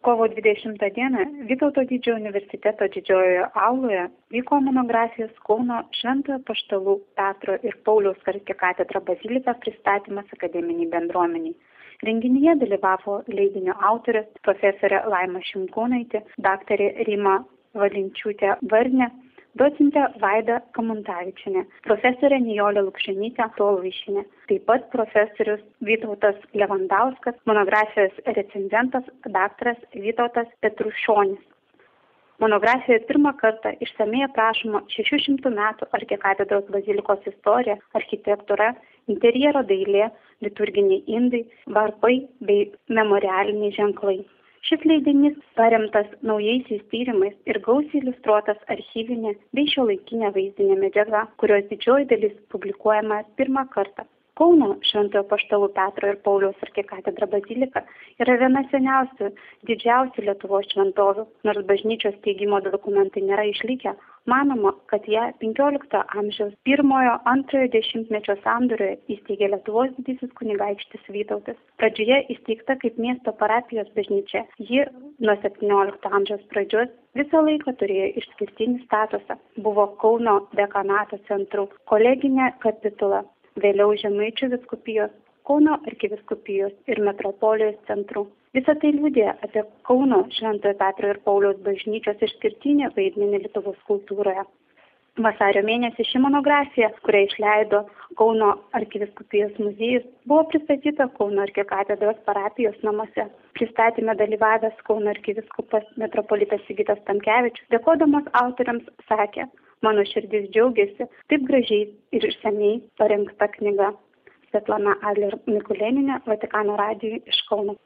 Kovo 20 dieną Vytauto didžiojo universiteto didžiojoje auloje vyko monografijos Kauno Šventojo Apaštalų Petro ir Pauliaus arkikatedra bazilika pristatymas akademiniai bendruomeniai. Renginyje dalyvavo leidinio autorės profesorė Laima Šimkūnaitė, daktarė Rima Valinčiūtė Varnė, docentė Vaida Kamuntavičienė, profesorė Nijolė Lukšenytė Tolvaišienė, taip pat profesorius Vytautas Levandauskas, monografijos recenzentas daktaras Vytautas Petrušonis. Monografijoje pirmą kartą išsamiai aprašoma 600 metų arkikatedros bazilikos istorija, architektūra, interjero dailė, liturginiai indai, varpai bei memorialiniai ženklai. Šis leidinys paremtas naujaisiais tyrimais ir gausiai iliustruotas archyvinė bei šiuolaikinė vaizdinė medžiaga, kurios didžioji dalis publikuojama pirmą kartą. Kauno Šventojo Apaštalų Petro ir Pauliaus arkikatedra bazilika yra viena seniausių, didžiausių Lietuvos šventovių, nors bažnyčios steigimo dokumentai nėra išlikę. Manoma, kad ją 15 amžiaus 1–2 dešimtmečio sandūroje įsteigė Lietuvos didysis kunigaikštis Vytautas. Pradžioje įsteigta kaip miesto parapijos bažnyčia. Ji nuo 17 amžiaus pradžios visą laiką turėjo išskirtinį statusą. Buvo Kauno dekanato centru, koleginė kapitula, vėliau Žemaičių vyskupijos, Kauno arkivyskupijos ir metropolijos centrų. Visą tai liudija apie Kauno Šventojo Petro ir Pauliaus bažnyčios išskirtinį vaidmenį Lietuvos kultūroje. Vasario mėnesį ši monografija, kurią išleido Kauno arkivyskupijos muziejus, buvo pristatyta Kauno arkikatedros parapijos namuose. Pristatyme dalyvavęs Kauno arkivyskupas metropolitas Sigitas Tamkevičius, dėkodamas autoriams, sakė: "Mano širdis džiaugiasi taip gražiai ir išsamiai parengta knyga." Svetlana Adler Mikulėnienė, Vatikano radijui iš Kauno.